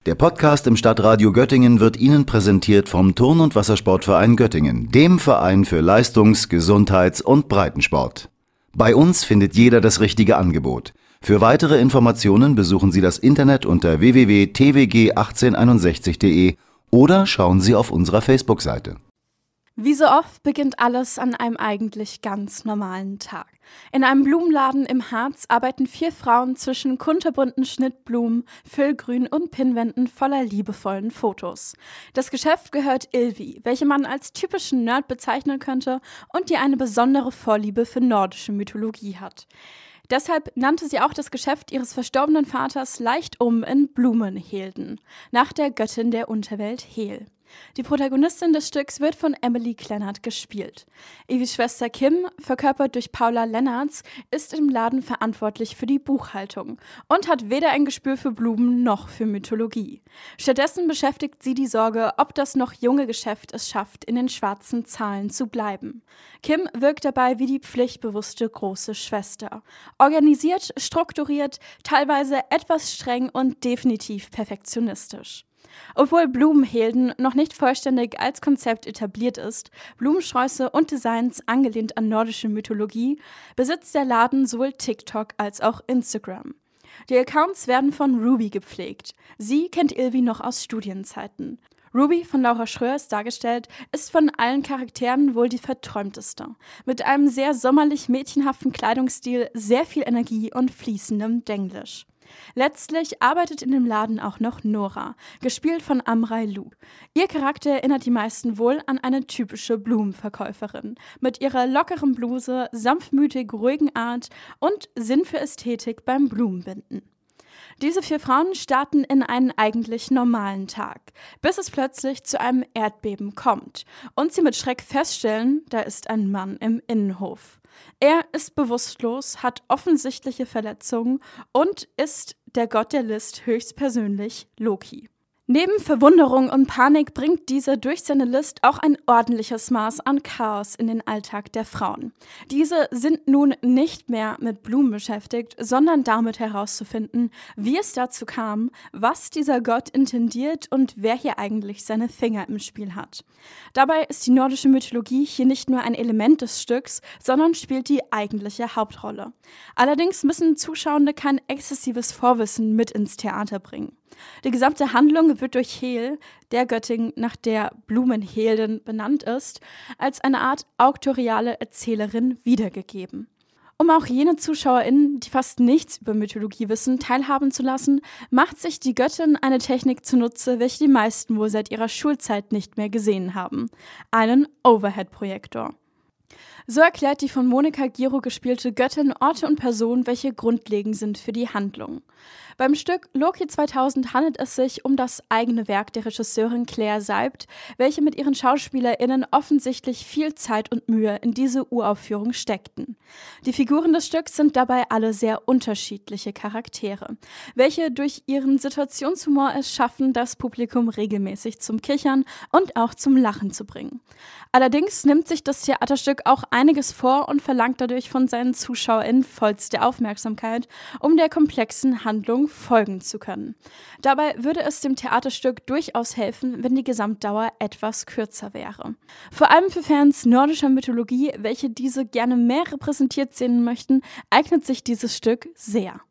Der Podcast im Stadtradio Göttingen wird Ihnen präsentiert vom Turn- und Wassersportverein Göttingen, dem Verein für Leistungs-, Gesundheits- und Breitensport. Bei uns findet jeder das richtige Angebot. Für weitere Informationen besuchen Sie das Internet unter www.twg1861.de oder schauen Sie auf unserer Facebook-Seite. Wie so oft beginnt alles an einem eigentlich ganz normalen Tag. In einem Blumenladen im Harz arbeiten 4 Frauen zwischen kunterbunten Schnittblumen, Füllgrün und Pinnwänden voller liebevollen Fotos. Das Geschäft gehört Ylvi, welche man als typischen Nerd bezeichnen könnte und die eine besondere Vorliebe für nordische Mythologie hat. Deshalb nannte sie auch das Geschäft ihres verstorbenen Vaters leicht um in Blumenhilden, nach der Göttin der Unterwelt Hel. Die Protagonistin des Stücks wird von Emily Klennert gespielt. Ylvis Schwester Kim, verkörpert durch Paula Lennartz, ist im Laden verantwortlich für die Buchhaltung und hat weder ein Gespür für Blumen noch für Mythologie. Stattdessen beschäftigt sie die Sorge, ob das noch junge Geschäft es schafft, in den schwarzen Zahlen zu bleiben. Kim wirkt dabei wie die pflichtbewusste große Schwester. Organisiert, strukturiert, teilweise etwas streng und definitiv perfektionistisch. Obwohl Blumenhilden noch nicht vollständig als Konzept etabliert ist, Blumensträuße und Designs angelehnt an nordische Mythologie, besitzt der Laden sowohl TikTok als auch Instagram. Die Accounts werden von Ruby gepflegt. Sie kennt Ylvi noch aus Studienzeiten. Ruby, von Laura Schröers dargestellt, ist von allen Charakteren wohl die verträumteste. Mit einem sehr sommerlich mädchenhaften Kleidungsstil, sehr viel Energie und fließendem Denglisch. Letztlich arbeitet in dem Laden auch noch Nora, gespielt von Amrei Lu. Ihr Charakter erinnert die meisten wohl an eine typische Blumenverkäuferin, mit ihrer lockeren Bluse, sanftmütig ruhigen Art und Sinn für Ästhetik beim Blumenbinden. Diese 4 Frauen starten in einen eigentlich normalen Tag, bis es plötzlich zu einem Erdbeben kommt und sie mit Schreck feststellen, da ist ein Mann im Innenhof. Er ist bewusstlos, hat offensichtliche Verletzungen und ist der Gott der List höchstpersönlich Loki. Neben Verwunderung und Panik bringt dieser durch seine List auch ein ordentliches Maß an Chaos in den Alltag der Frauen. Diese sind nun nicht mehr mit Blumen beschäftigt, sondern damit herauszufinden, wie es dazu kam, was dieser Gott intendiert und wer hier eigentlich seine Finger im Spiel hat. Dabei ist die nordische Mythologie hier nicht nur ein Element des Stücks, sondern spielt die eigentliche Hauptrolle. Allerdings müssen Zuschauende kein exzessives Vorwissen mit ins Theater bringen. Die gesamte Handlung wird durch Hel, der Göttin, nach der Blumenheldin benannt ist, als eine Art auktoriale Erzählerin wiedergegeben. Um auch jene ZuschauerInnen, die fast nichts über Mythologie wissen, teilhaben zu lassen, macht sich die Göttin eine Technik zunutze, welche die meisten wohl seit ihrer Schulzeit nicht mehr gesehen haben: einen Overhead-Projektor. So erklärt die von Monika Giro gespielte Göttin Orte und Personen, welche grundlegend sind für die Handlung. Beim Stück Loki 2000 handelt es sich um das eigene Werk der Regisseurin Claire Seibt, welche mit ihren SchauspielerInnen offensichtlich viel Zeit und Mühe in diese Uraufführung steckten. Die Figuren des Stücks sind dabei alle sehr unterschiedliche Charaktere, welche durch ihren Situationshumor es schaffen, das Publikum regelmäßig zum Kichern und auch zum Lachen zu bringen. Allerdings nimmt sich das Theaterstück auch einiges vor und verlangt dadurch von seinen ZuschauerInnen vollste Aufmerksamkeit, um der komplexen Handlung folgen zu können. Dabei würde es dem Theaterstück durchaus helfen, wenn die Gesamtdauer etwas kürzer wäre. Vor allem für Fans nordischer Mythologie, welche diese gerne mehr repräsentiert sehen möchten, eignet sich dieses Stück sehr.